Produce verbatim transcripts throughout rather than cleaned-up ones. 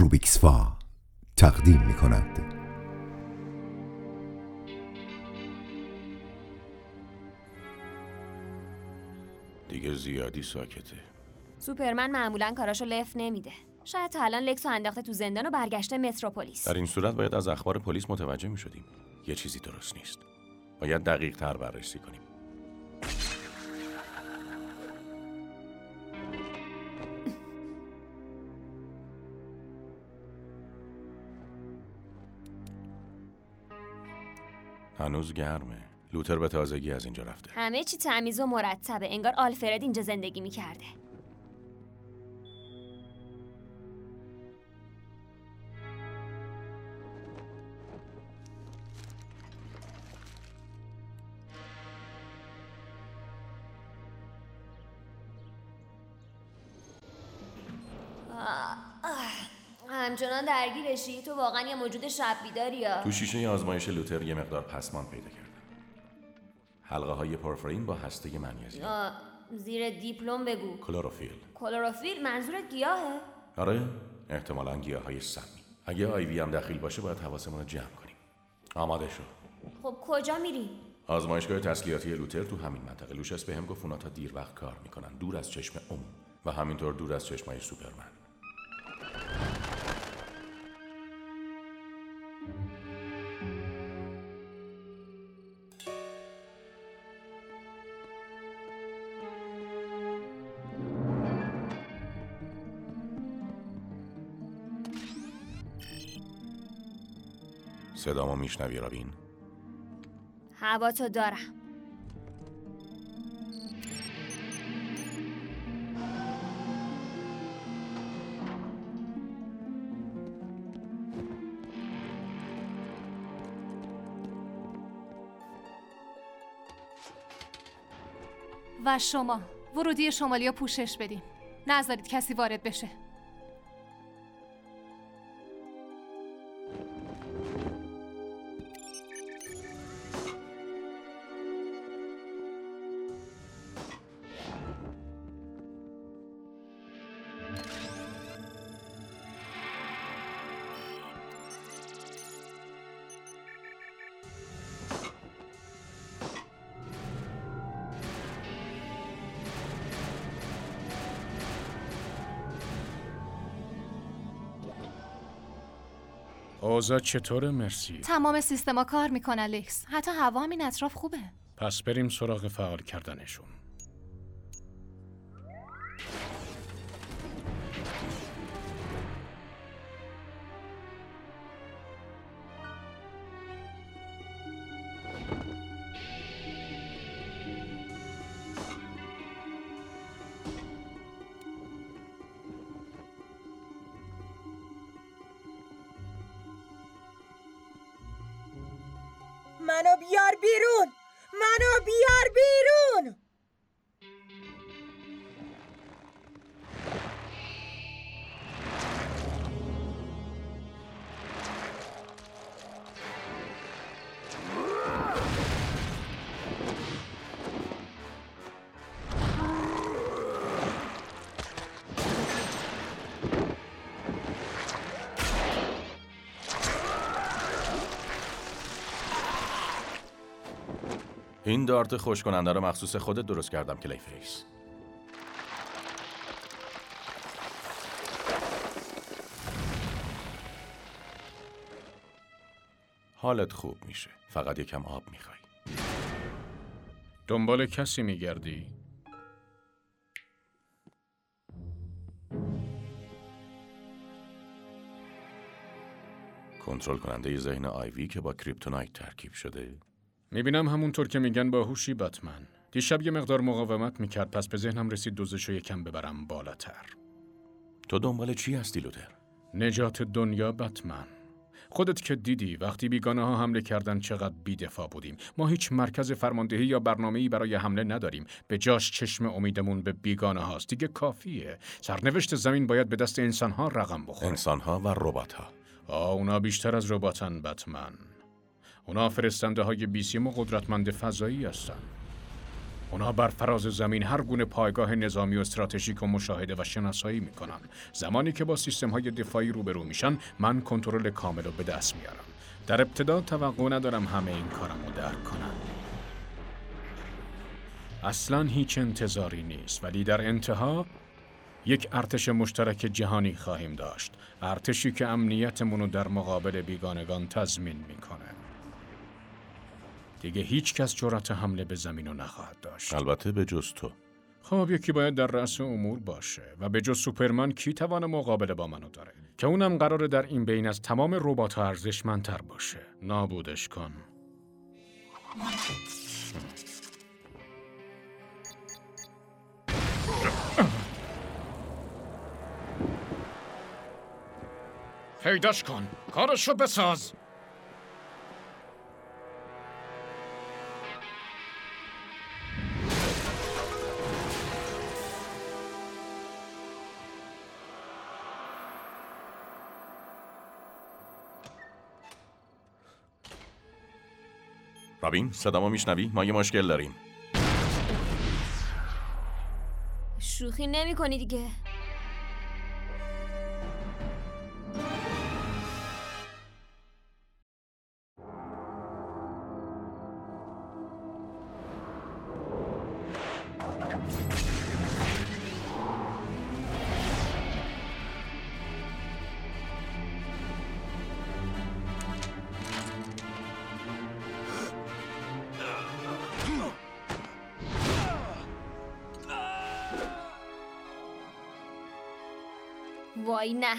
روبیکسفا تقدیم می کند. دیگه زیادی ساکته. سوپرمن معمولاً کاراشو لف نمیده. شاید تا الان لکسو انداخته تو زندان و برگشته متروپولیس. در این صورت باید از اخبار پلیس متوجه می شدیم. یه چیزی درست نیست. باید دقیق تر بررسی کنیم. هنوز گرمه. لوتر به تازگی از اینجا رفته. همه چی تمیز و مرتبه. انگار آلفرد اینجا زندگی میکرده. همچنان درگیرشی؟ تو واقعا یه موجود شب بیداری یا؟ تو شیشه آزمایش لوتر یه مقدار پسمان پیدا کردم. حلقه های پورفرین با هسته منیزیم. زیر دیپلم بگو. کلروفیل. کلروفیل منظورت گیاهه؟ آره، احتمالاً گیاه های سمی. اگه آیوی هم دخیل باشه باید حواسمون رو جمع کنیم. آماده شو. خب کجا میری؟ آزمایشگاه تسلیحاتی لوتر تو همین منطقه. لوشس بهم گفت اونا تا دیر وقت کار میکنن، دور از چشم عموم و همینطور دور از چشمای سوپرمن. صدامو میشنوی رابین؟ هوا تو دارم. و شما ورودی شمالی رو پوشش بدین. نذارید کسی وارد بشه. اوضاع چطوره مرسی؟ تمام سیستما کار میکنن لکس. حتی هوا هم این اطراف خوبه. پس بریم سراغ فعال کردنشون. منو بیار بیرون! منو بیار بیرون! این دارت خوش کننده رو مخصوص خودت درست کردم کلی فیس. حالت خوب میشه. فقط یکم آب میخوای. دنبال کسی میگردی؟ کنترل کننده ذهن آیوی که با کریپتونایت ترکیب شده. میبینم همونطور که میگن باهوشی بتمن. دیشب یه مقدار مقاومت میکرد، پس به ذهنم رسید دوزشو یکم ببرم بالاتر. تو دنبال چی هستی لوتر؟ نجات دنیا بتمن. خودت که دیدی وقتی بیگانه ها حمله کردن چقدر بی‌دفاع بودیم. ما هیچ مرکز فرماندهی یا برنامه‌ای برای حمله نداریم. به جاش چشم امیدمون به بیگانه هاست. دیگه کافیه. سرنوشت زمین باید به دست انسان‌ها رقم بخوره. انسان‌ها و ربات‌ها. آه اونا بیشتر از رباتن بتمن. اونا فرستنده های بیسیم و قدرتمند فضایی هستن. اونا بر فراز زمین هر گونه پایگاه نظامی و استراتژیک و مشاهده و شناسایی میکنن. زمانی که با سیستم‌های دفاعی روبرو میشن، من کنترل کامل رو به دست میارم. در ابتدا توقع ندارم همه این کارم رو درک کنن. اصلاً هیچ انتظاری نیست، ولی در انتها یک ارتش مشترک جهانی خواهیم داشت. ارتشی که امنیتمون رو در مقابل بیگانگان تضمین میکنه. دیگه هیچ کس جرأت حمله به زمین رو نخواهد داشت. البته به جز تو. خب یکی باید در رأس امور باشه و به جز سوپرمن کی توان مقابله با منو داره؟ که اونم قراره در این بین از تمام ربات‌ها ارزشمندتر باشه. نابودش کن. پیداش کن. کارشو بساز. رابین، صدامو میشنوی؟ ما یه مشکل داریم. شوخی نمی کنی دیگه. وای نه.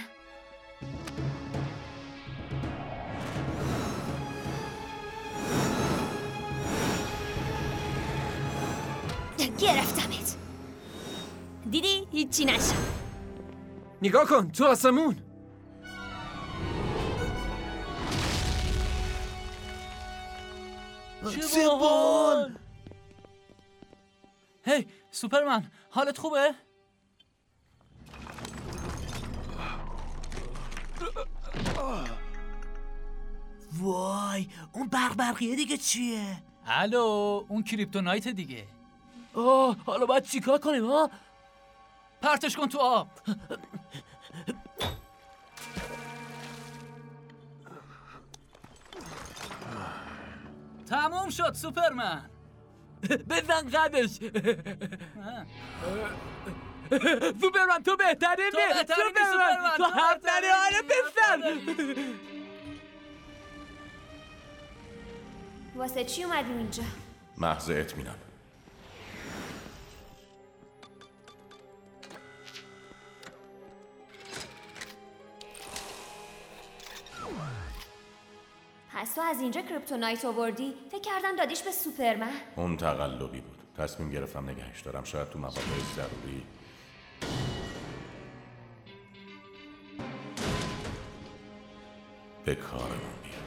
گرفتمت. دیدی؟ هیچی نشد. نگاه کن تو آسمون. چه بال؟ هی سوپرمن، حالت خوبه؟ وای اون برق برقیه دیگه چیه؟ الو اون کریپتونایت دیگه. آه حالا باید چیکار کنیم ها؟ پرتش کن تو آب. تموم شد سوپرمن. بزن قدش. سوپرمن تو بهتره. تو بهتری سوپرمن. تو حرف نری. آره بزن. واسه چی اومدیم اینجا؟ محض اطمینان. پس تو از اینجا کریپتونایت آوردی؟ فکر کردم دادیش به سوپرمن. اون تقلبی بود. تصمیم گرفتم نگهش دارم. شاید تو مواقع ضروری به کارمون بیاد.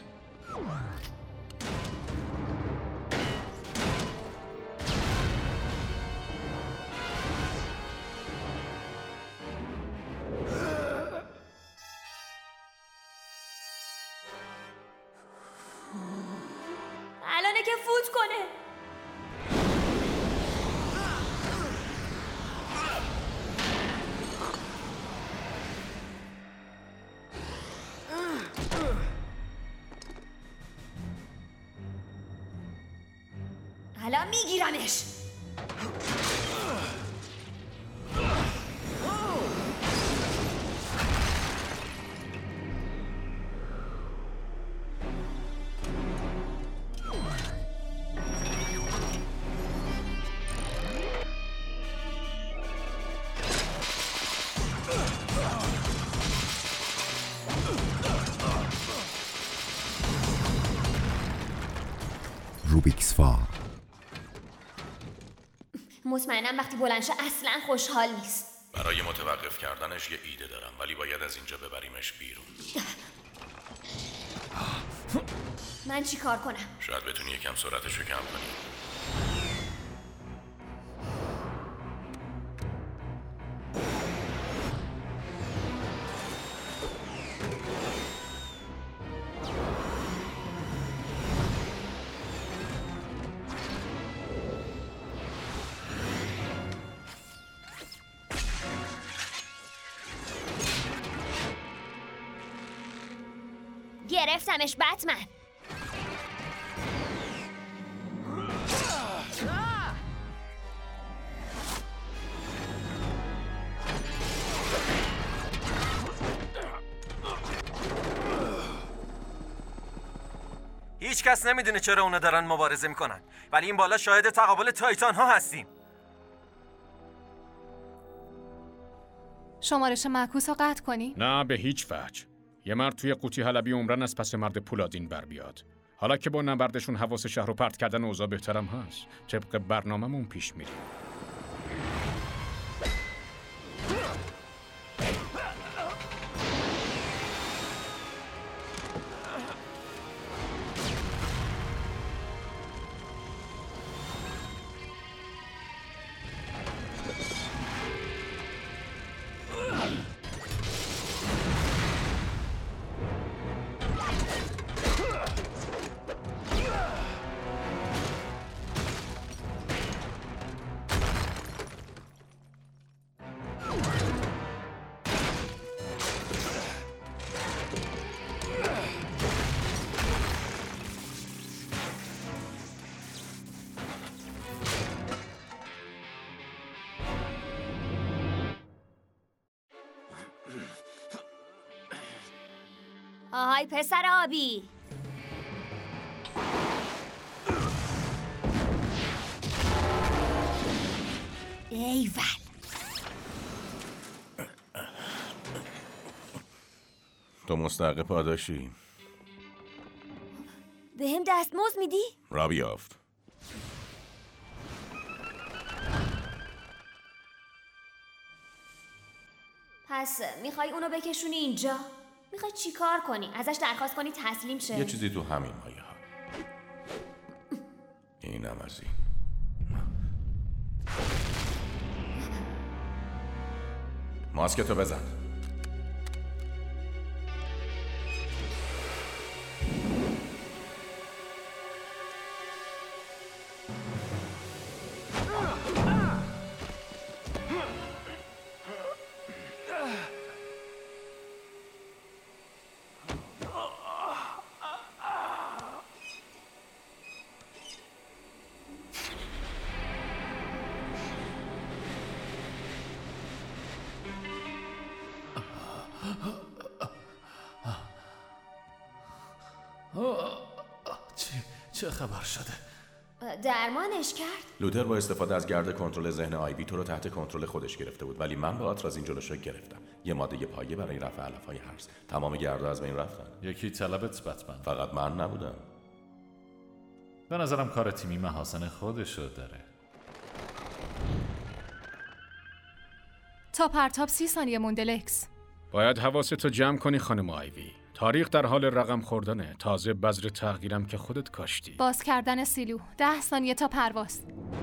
الانه که فوت کنه. الان میگیرمش. روبیکس فا. مطمئنم وقتی بلند شه اصلا خوشحال نیست. برای متوقف کردنش یه ایده دارم، ولی باید از اینجا ببریمش بیرون. من چی کار کنم؟ شاید بتونی یکم سرعتش رو کم کنی. گرفتمش بتمن. هیچ کس نمیدونه چرا اونا دارن مبارزه میکنن، ولی این بالا شاهد تقابل تایتان ها هستیم. شمارش معکوس رو قطع کنی؟ نه به هیچ وجه. یه مرد توی قوطی حلبی عمرن از پس مرد پولادین بر بیاد. حالا که با نبردشون حواس شهر رو پرت کردن اوضاع بهترم هست. طبق برنامه‌مون پیش میریم. آهای پسر آبی، ایول. تو مستحق پاداشی. به هم دستمزد میدی؟ را بیافت. پس میخوای اونو بکشونی اینجا؟ میخوای چی کار کنی؟ ازش درخواست کنی تسلیم شه؟ یه چیزی تو همین مایه ها. اینم از این. ماسکتو بزن. چه چه خبر شده؟ درمانش کرد؟ لوتر با استفاده از گرد کنترل ذهن آیوی تو رو تحت کنترل خودش گرفته بود، ولی من با آتراز این جلوشو گرفتم. یه ماده پایه برای رفع علف‌های هرز. تمام گردا از بین رفتن. یکی طلبت بتمن. فقط من نبودم. به نظرم کار تیمی محاسن خودشو داره. تا پرتاب سی ثانیه مونده لکس. باید حواستو جمع کنی خانم آیوی. تاریخ در حال رقم خوردنه. تازه بذر تغییرم که خودت کاشتی. باز کردن سیلو. ده ثانیه تا پرواز.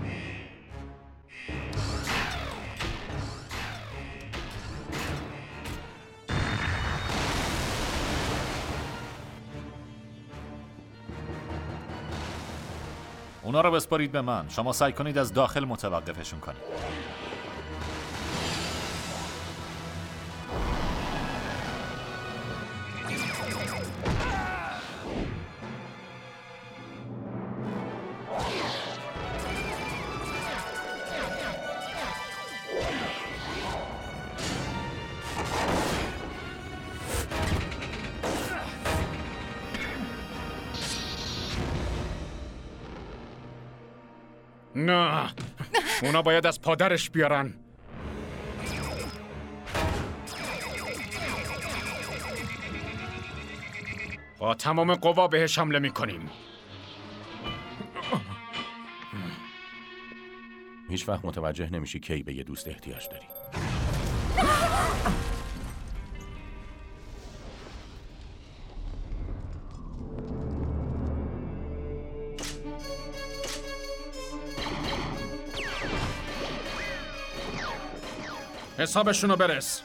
اونا رو بسپارید به من. شما سعی کنید از داخل متوقفشون کنید. نه، اونا باید از پادرش بیارن. با تمام قوا بهش حمله میکنیم. هیچ وقت متوجه نمیشی کی به یه دوست احتیاج داری. حسابشونو برس.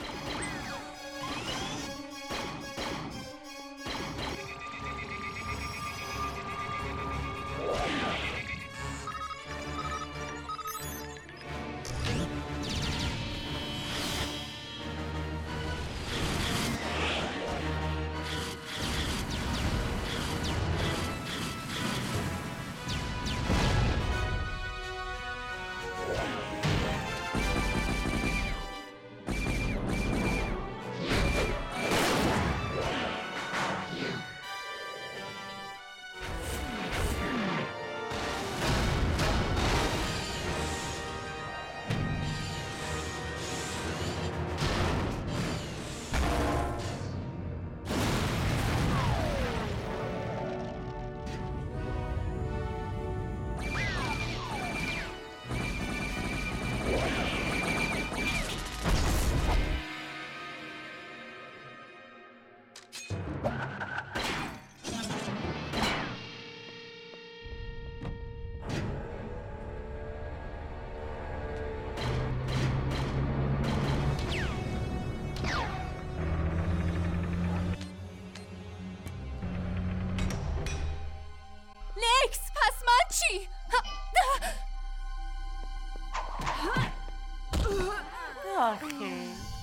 آخه؟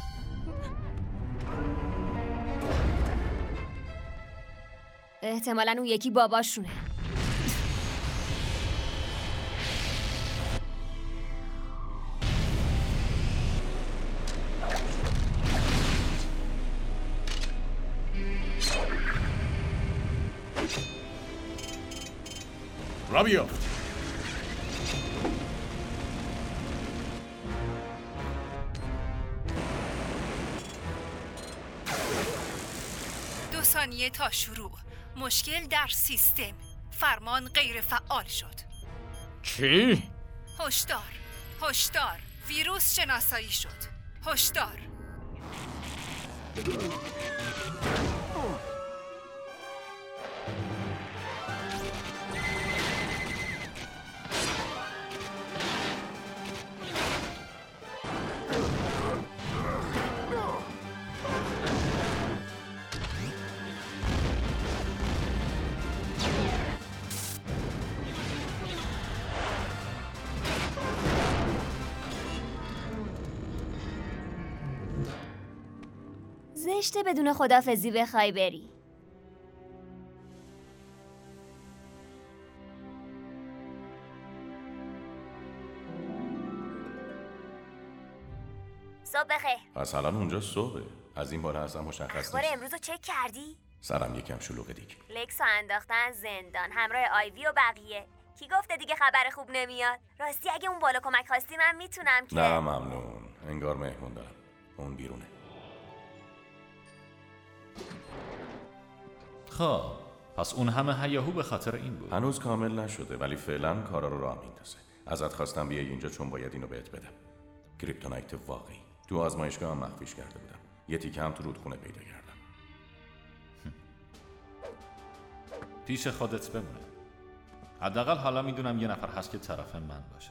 احتمالاً اون یکی باباشونه. رابیا دو ثانیه تا شروع. مشکل در سیستم. فرمان غیر فعال شد. چی؟ هشدار هشدار ویروس شناسایی شد. هشدار. زشته بدون خدافزی بخوای بری. صبح بخیر. پس الان اونجا صبحه. از این بالا اصلا مشخص اخبار نیست. امروز رو چک کردی؟ سرم یکم شلوغه دیگه. لکس رو انداختن زندان همراه آیوی و بقیه. کی گفته دیگه خبر خوب نمیاد؟ راستی اگه اون بالا کمک خواستی من میتونم که... نه ممنون. انگار مهمون دارم. اون بیرونه. خب پس اون همه هیاهو به خاطر این بود. هنوز کامل نشده ولی فعلا کارا رو راه میندازه. ازت خواستم بیای اینجا چون باید اینو بهت بدم. کریپتونایت واقعی. تو آزمایشگاه هم مخفیش کرده بودم. یه تیکه هم تو رودخونه پیدا کردم. پیش خودت بمونه. حداقل حالا میدونم یه نفر هست که طرف من باشه.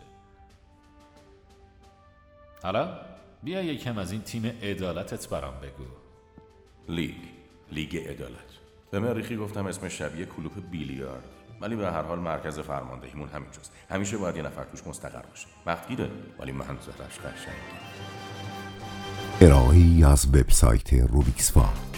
حالا بیا یکم از این تیم عدالتت برام بگو. لیگ لیگ عدالت. به مریخی گفتم اسم شبیه کلوپ بیلیارد، ولی به هر حال مرکز فرماندهیمون همینجاست. همیشه باید یه نفر توش مستقر باشه. وقتگیره ولی منظرش قشنگه. ارائه‌ای از وبسایت روبیکس فام.